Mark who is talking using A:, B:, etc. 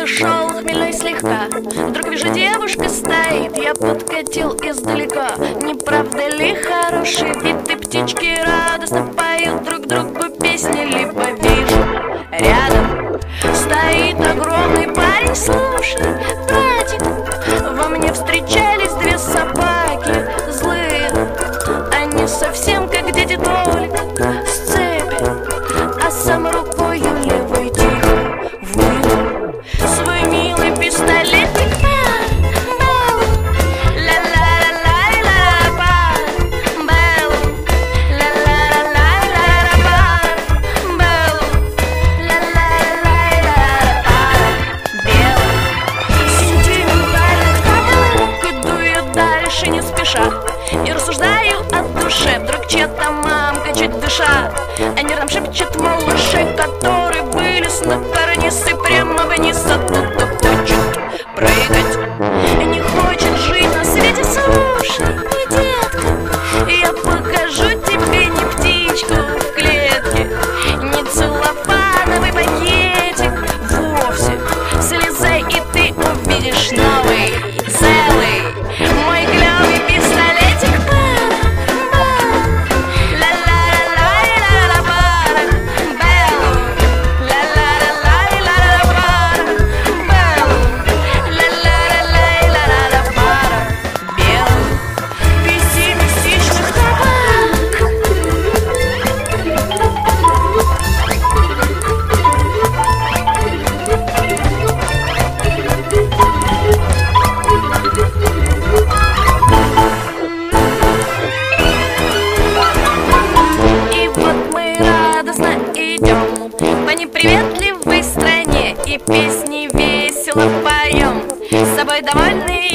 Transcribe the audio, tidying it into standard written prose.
A: шел хмельной слегка. Вдруг вижу, девушка стоит, я подкатил издалека. Не правда ли хороший вид, и птички радостно поют друг другу песни? Либо вижу, рядом стоит огромный парень. Слушай, братик, во мне встречались две собаки злые. Они совсем как дети, только с цепи, а сам рукою левой тихо вынул свой милый пистолетик. Не спеша и рассуждаю от души. Вдруг чья-то мамка, чуть дыша, а нервно шепчет малыши, которые вылез на карниз и прямо вниз. Оттуда хочет прыгать, не хочет жить на свете. Слушай, детка, я покажу тебе не птичку в клетке, не целлофановый пакетик вовсе. Слезай, и ты увидишь новый, целый мой клёвый пистолетик. Пессимистичных табак. И вот мы радостно идем по неприветливой стране, и песни весело поем, с собой довольны